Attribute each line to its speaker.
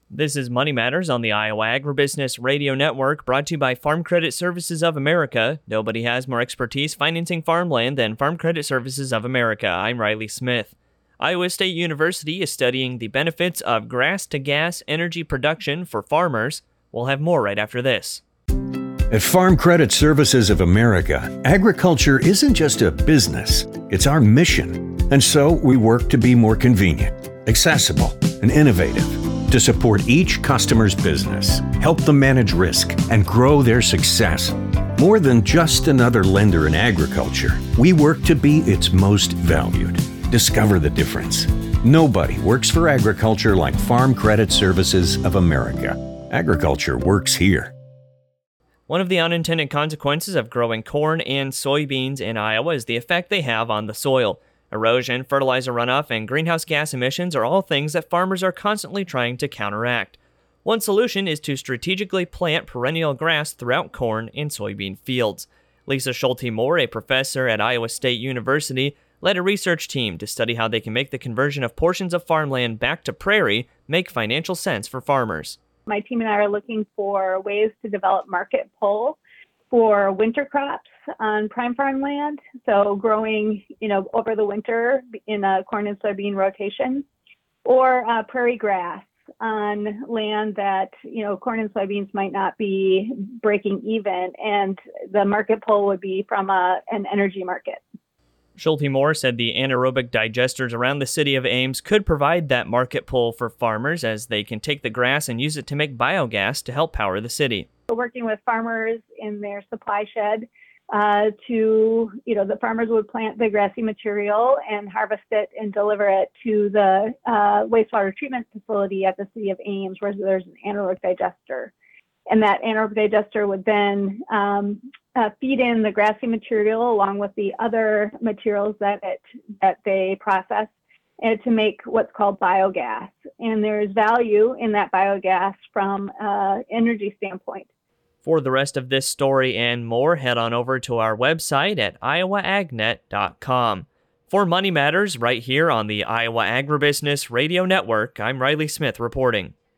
Speaker 1: This is Money Matters on the Iowa Agribusiness Radio Network, brought to you by Farm Credit Services of America. Nobody has more expertise financing farmland than Farm Credit Services of America. I'm Riley Smith. Iowa State University is studying the benefits of grass-to-gas energy production for farmers. We'll have more right after this.
Speaker 2: At Farm Credit Services of America, agriculture isn't just a business, it's our mission. And so we work to be more convenient, accessible, and innovative, to support each customer's business, help them manage risk, and grow their success. More than just another lender in agriculture, we work to be its most valued. Discover the difference. Nobody works for agriculture like Farm Credit Services of America. Agriculture works here.
Speaker 1: One of the unintended consequences of growing corn and soybeans in Iowa is the effect they have on the soil. Erosion, fertilizer runoff, and greenhouse gas emissions are all things that farmers are constantly trying to counteract. One solution is to strategically plant perennial grass throughout corn and soybean fields. Lisa Schulte-Moore, a professor at Iowa State University, led a research team to study how they can make the conversion of portions of farmland back to prairie make financial sense for farmers.
Speaker 3: My team and I are looking for ways to develop market pull for winter crops on prime farmland, so growing, over the winter in a corn and soybean rotation, or prairie grass on land that, corn and soybeans might not be breaking even, and the market pull would be from an energy market.
Speaker 1: Schulte-Moore said the anaerobic digesters around the city of Ames could provide that market pull for farmers, as they can take the grass and use it to make biogas to help power the city.
Speaker 3: We're working with farmers in their supply shed the farmers would plant the grassy material and harvest it and deliver it to the wastewater treatment facility at the city of Ames, where there's an anaerobic digester. And that anaerobic digester would then feed in the grassy material along with the other materials that they process to make what's called biogas. And there's value in that biogas from an energy standpoint.
Speaker 1: For the rest of this story and more, head on over to our website at iowaagnet.com. For Money Matters, right here on the Iowa Agribusiness Radio Network, I'm Riley Smith reporting.